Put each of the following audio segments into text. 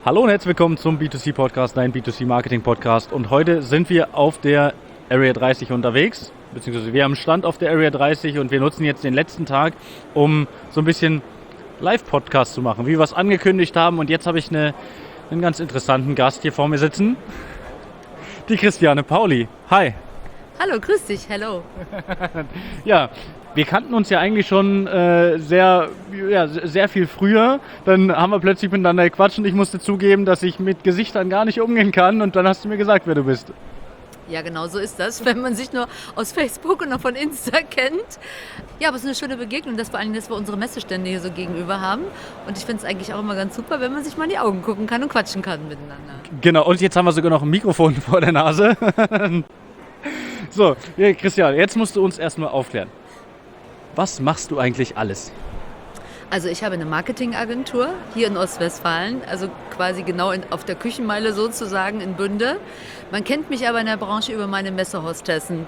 Hallo und herzlich willkommen zum B2C-Podcast, dein B2C-Marketing-Podcast. Und heute sind wir auf der Area 30 unterwegs, beziehungsweise wir haben Stand auf der Area 30 und wir nutzen jetzt den letzten Tag, um so ein bisschen Live-Podcast zu machen, wie wir es angekündigt haben. Und jetzt habe ich einen ganz interessanten Gast hier vor mir sitzen, die Christiane Pauli. Hi. Hallo, grüß dich, hello. Ja, wir kannten uns ja eigentlich schon sehr viel früher. Dann haben wir plötzlich miteinander gequatscht und ich musste zugeben, dass ich mit Gesichtern gar nicht umgehen kann. Und dann hast du mir gesagt, wer du bist. Ja, genau so ist das, wenn man sich nur aus Facebook und noch von Insta kennt. Ja, aber es ist eine schöne Begegnung, dass vor allem, dass wir unsere Messestände hier so gegenüber haben. Und ich finde es eigentlich auch immer ganz super, wenn man sich mal in die Augen gucken kann und quatschen kann miteinander. Genau, und jetzt haben wir sogar noch ein Mikrofon vor der Nase. So, Christian, jetzt musst du uns erstmal aufklären. Was machst du eigentlich alles? Also ich habe eine Marketingagentur hier in Ostwestfalen, also quasi genau auf der Küchenmeile sozusagen in Bünde. Man kennt mich aber in der Branche über meine Messehostessen.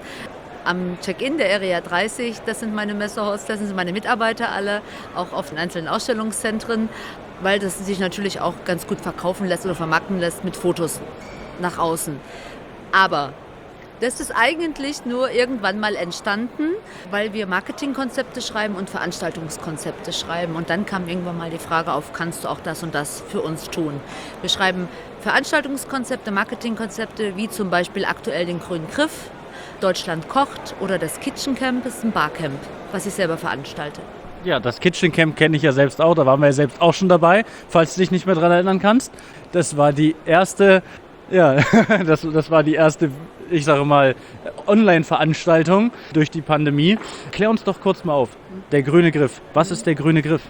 Am Check-in der Area 30, das sind meine Messehostessen, sind meine Mitarbeiter alle, auch auf den einzelnen Ausstellungszentren, weil das sich natürlich auch ganz gut verkaufen lässt oder vermarkten lässt mit Fotos nach außen. Aber das ist eigentlich nur irgendwann mal entstanden, weil wir Marketingkonzepte schreiben und Veranstaltungskonzepte schreiben. Und dann kam irgendwann mal die Frage auf, kannst du auch das und das für uns tun? Wir schreiben Veranstaltungskonzepte, Marketingkonzepte, wie zum Beispiel aktuell den Grünen Griff, Deutschland kocht oder das Kitchen Camp, ist ein Barcamp, was ich selber veranstalte. Ja, das Kitchen Camp kenne ich ja selbst auch, da waren wir ja selbst auch schon dabei, falls du dich nicht mehr daran erinnern kannst. Das war die erste... Ja, das war die erste, ich sage mal, Online-Veranstaltung durch die Pandemie. Klär uns doch kurz mal auf. Der Grüne Griff. Was ist der Grüne Griff?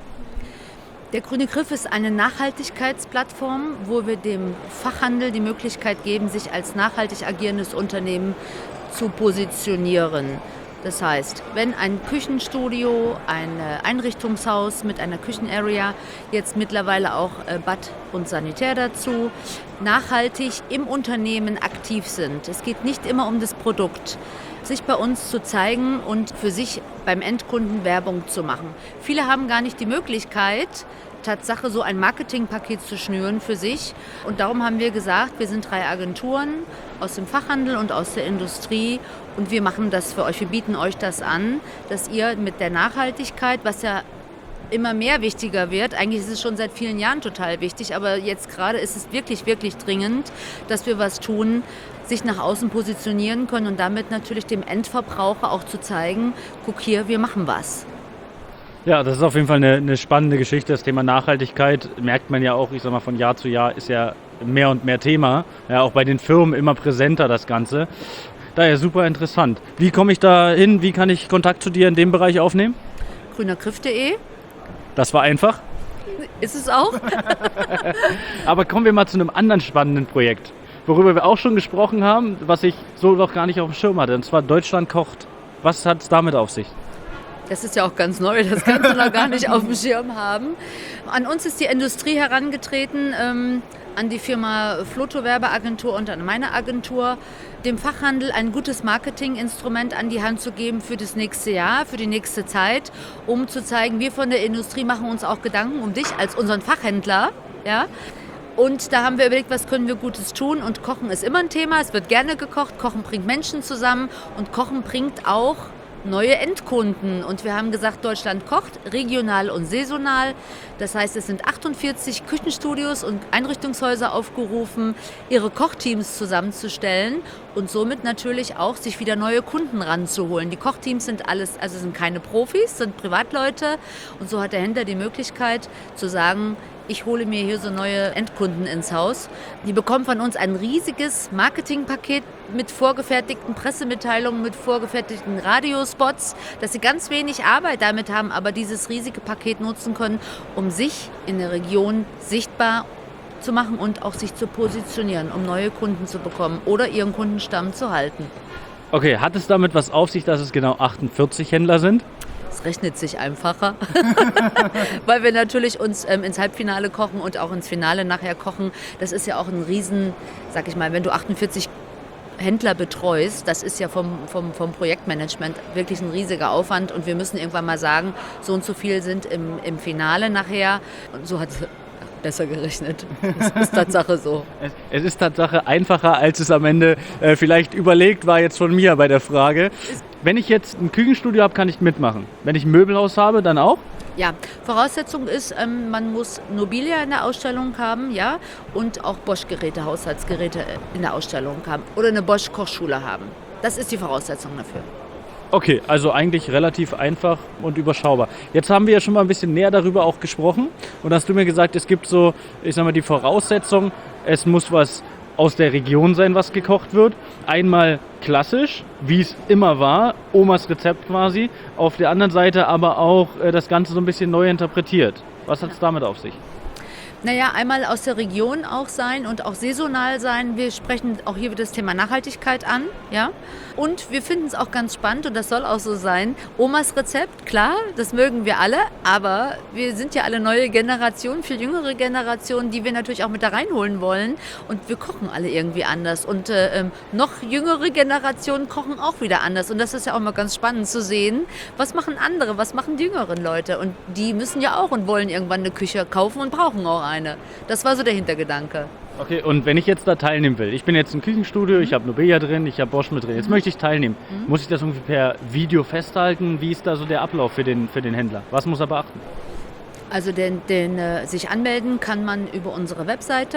Der Grüne Griff ist eine Nachhaltigkeitsplattform, wo wir dem Fachhandel die Möglichkeit geben, sich als nachhaltig agierendes Unternehmen zu positionieren. Das heißt, wenn ein Küchenstudio, ein Einrichtungshaus mit einer Küchenarea, jetzt mittlerweile auch Bad und Sanitär dazu, nachhaltig im Unternehmen aktiv sind. Es geht nicht immer um das Produkt, sich bei uns zu zeigen und für sich beim Endkunden Werbung zu machen. Viele haben gar nicht die Möglichkeit, Tatsache so ein Marketingpaket zu schnüren für sich. Und darum haben wir gesagt, wir sind 3 Agenturen aus dem Fachhandel und aus der Industrie und wir machen das für euch. Wir bieten euch das an, dass ihr mit der Nachhaltigkeit, was ja immer mehr wichtiger wird, eigentlich ist es schon seit vielen Jahren total wichtig, aber jetzt gerade ist es wirklich, wirklich dringend, dass wir was tun, sich nach außen positionieren können und damit natürlich dem Endverbraucher auch zu zeigen, guck hier, wir machen was. Ja, das ist auf jeden Fall eine spannende Geschichte. Das Thema Nachhaltigkeit merkt man ja auch, ich sag mal, von Jahr zu Jahr ist ja mehr und mehr Thema. Ja, auch bei den Firmen immer präsenter das Ganze. Daher super interessant. Wie komme ich da hin? Wie kann ich Kontakt zu dir in dem Bereich aufnehmen? grünergriff.de. Das war einfach. Ist es auch? Aber kommen wir mal zu einem anderen spannenden Projekt, worüber wir auch schon gesprochen haben, was ich so noch gar nicht auf dem Schirm hatte. Und zwar Deutschland kocht. Was hat es damit auf sich? Das ist ja auch ganz neu, das kannst du noch gar nicht auf dem Schirm haben. An uns ist die Industrie herangetreten, an die Firma Floto Werbeagentur und an meine Agentur, dem Fachhandel ein gutes Marketinginstrument an die Hand zu geben für das nächste Jahr, für die nächste Zeit, um zu zeigen, wir von der Industrie machen uns auch Gedanken um dich als unseren Fachhändler. Ja? Und da haben wir überlegt, was können wir Gutes tun, und Kochen ist immer ein Thema, es wird gerne gekocht, Kochen bringt Menschen zusammen und Kochen bringt auch neue Endkunden. Und wir haben gesagt, Deutschland kocht, regional und saisonal. Das heißt, es sind 48 Küchenstudios und Einrichtungshäuser aufgerufen, ihre Kochteams zusammenzustellen und somit natürlich auch sich wieder neue Kunden ranzuholen. Die Kochteams sind sind keine Profis, sind Privatleute, und so hat der Händler die Möglichkeit zu sagen, ich hole mir hier so neue Endkunden ins Haus. Die bekommen von uns ein riesiges Marketingpaket mit vorgefertigten Pressemitteilungen, mit vorgefertigten Radiospots, dass sie ganz wenig Arbeit damit haben, aber dieses riesige Paket nutzen können, um sich in der Region sichtbar zu machen und auch sich zu positionieren, um neue Kunden zu bekommen oder ihren Kundenstamm zu halten. Okay, hat es damit was auf sich, dass es genau 48 Händler sind? Es rechnet sich einfacher, weil wir natürlich uns ins Halbfinale kochen und auch ins Finale nachher kochen. Das ist ja auch ein Riesen, sag ich mal, wenn du 48 Händler betreust, das ist ja vom Projektmanagement wirklich ein riesiger Aufwand, und wir müssen irgendwann mal sagen, so und so viel sind im Finale nachher. Und so hat besser gerechnet. Das ist Tatsache so. Es ist Tatsache einfacher, als es am Ende vielleicht überlegt war, jetzt von mir bei der Frage. Wenn ich jetzt ein Küchenstudio habe, kann ich mitmachen. Wenn ich ein Möbelhaus habe, dann auch? Ja, Voraussetzung ist, man muss Nobilia in der Ausstellung haben, ja, und auch Bosch-Geräte, Haushaltsgeräte in der Ausstellung haben oder eine Bosch-Kochschule haben. Das ist die Voraussetzung dafür. Okay, also eigentlich relativ einfach und überschaubar. Jetzt haben wir ja schon mal ein bisschen näher darüber auch gesprochen und hast du mir gesagt, es gibt so, ich sag mal, die Voraussetzung, es muss was aus der Region sein, was gekocht wird. Einmal klassisch, wie es immer war, Omas Rezept quasi. Auf der anderen Seite aber auch das Ganze so ein bisschen neu interpretiert. Was hat es damit auf sich? Naja, einmal aus der Region auch sein und auch saisonal sein. Wir sprechen auch hier wieder das Thema Nachhaltigkeit an, ja. Und wir finden es auch ganz spannend und das soll auch so sein. Omas Rezept, klar, das mögen wir alle, aber wir sind ja alle neue Generationen, viel jüngere Generationen, die wir natürlich auch mit da reinholen wollen. Und wir kochen alle irgendwie anders. Und noch jüngere Generationen kochen auch wieder anders. Und das ist ja auch mal ganz spannend zu sehen, was machen andere, was machen die jüngeren Leute. Und die müssen ja auch und wollen irgendwann eine Küche kaufen und brauchen auch eine. Das war so der Hintergedanke. Okay, und wenn ich jetzt da teilnehmen will, ich bin jetzt im Küchenstudio, ich habe Nobilia drin, ich habe Bosch mit drin, jetzt möchte ich teilnehmen. Muss ich das irgendwie per Video festhalten? Wie ist da so der Ablauf für den Händler? Was muss er beachten? Also sich anmelden kann man über unsere Webseite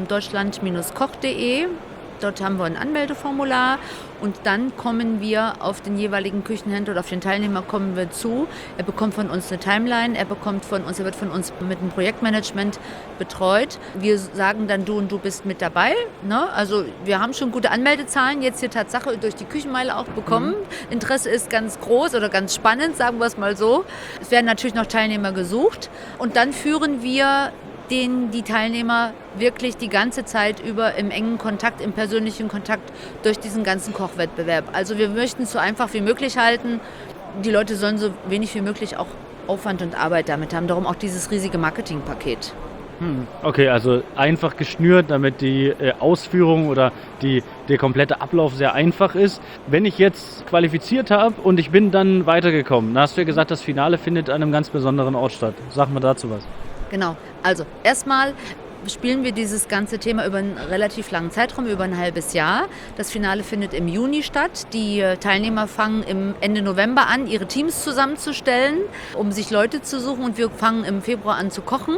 deutschland-koch.de. Dort haben wir ein Anmeldeformular und dann kommen wir auf den jeweiligen Küchenhändler oder auf den Teilnehmer kommen wir zu. Er bekommt von uns eine Timeline, er wird von uns mit dem Projektmanagement betreut. Wir sagen dann, du und du bist mit dabei. Ne? Also wir haben schon gute Anmeldezahlen jetzt hier Tatsache durch die Küchenmeile auch bekommen. Interesse ist ganz groß oder ganz spannend, sagen wir es mal so. Es werden natürlich noch Teilnehmer gesucht und dann führen wir die Teilnehmer wirklich die ganze Zeit über im engen Kontakt, im persönlichen Kontakt durch diesen ganzen Kochwettbewerb. Also wir möchten es so einfach wie möglich halten. Die Leute sollen so wenig wie möglich auch Aufwand und Arbeit damit haben. Darum auch dieses riesige Marketingpaket. Okay, also einfach geschnürt, damit die Ausführung oder der komplette Ablauf sehr einfach ist. Wenn ich jetzt qualifiziert habe und ich bin dann weitergekommen, dann hast du ja gesagt, das Finale findet an einem ganz besonderen Ort statt. Sag mal dazu was. Genau, also erstmal spielen wir dieses ganze Thema über einen relativ langen Zeitraum, über ein halbes Jahr. Das Finale findet im Juni statt. Die Teilnehmer fangen im Ende November an, ihre Teams zusammenzustellen, um sich Leute zu suchen und wir fangen im Februar an zu kochen.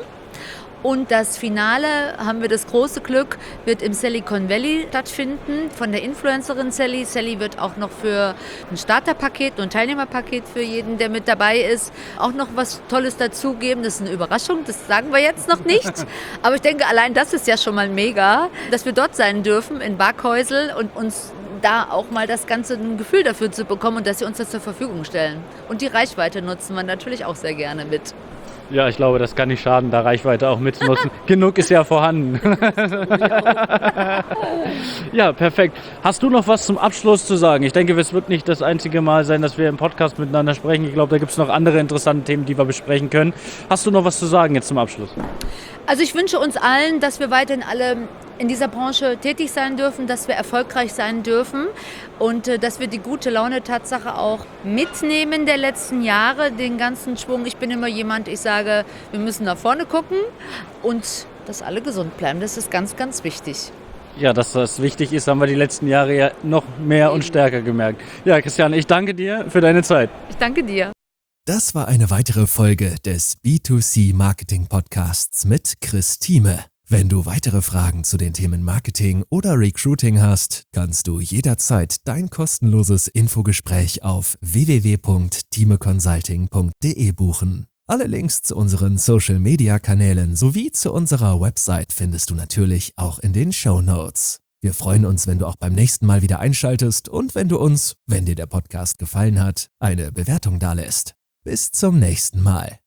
Und das Finale, haben wir das große Glück, wird im Silicon Valley stattfinden von der Influencerin Sally. Sally wird auch noch für ein Starterpaket und ein Teilnehmerpaket für jeden, der mit dabei ist, auch noch was Tolles dazugeben. Das ist eine Überraschung, das sagen wir jetzt noch nicht. Aber ich denke, allein das ist ja schon mal mega, dass wir dort sein dürfen in Barkhäusl und uns da auch mal das ganze ein Gefühl dafür zu bekommen und dass sie uns das zur Verfügung stellen. Und die Reichweite nutzen wir natürlich auch sehr gerne mit. Ja, ich glaube, das kann nicht schaden, da Reichweite auch mitzunutzen. Genug ist ja vorhanden. Ja, perfekt. Hast du noch was zum Abschluss zu sagen? Ich denke, es wird nicht das einzige Mal sein, dass wir im Podcast miteinander sprechen. Ich glaube, da gibt es noch andere interessante Themen, die wir besprechen können. Hast du noch was zu sagen jetzt zum Abschluss? Also ich wünsche uns allen, dass wir weiterhin alle in dieser Branche tätig sein dürfen, dass wir erfolgreich sein dürfen und dass wir die gute Laune-Tatsache auch mitnehmen der letzten Jahre, den ganzen Schwung. Ich bin immer jemand, ich sage, wir müssen nach vorne gucken und dass alle gesund bleiben. Das ist ganz, ganz wichtig. Ja, dass das wichtig ist, haben wir die letzten Jahre ja noch mehr und stärker gemerkt. Ja, Christiane, ich danke dir für deine Zeit. Ich danke dir. Das war eine weitere Folge des B2C Marketing Podcasts mit Chris Thieme. Wenn du weitere Fragen zu den Themen Marketing oder Recruiting hast, kannst du jederzeit dein kostenloses Infogespräch auf www.thimeconsulting.de buchen. Alle Links zu unseren Social-Media-Kanälen sowie zu unserer Website findest du natürlich auch in den Shownotes. Wir freuen uns, wenn du auch beim nächsten Mal wieder einschaltest und wenn du uns, wenn dir der Podcast gefallen hat, eine Bewertung dalässt. Bis zum nächsten Mal.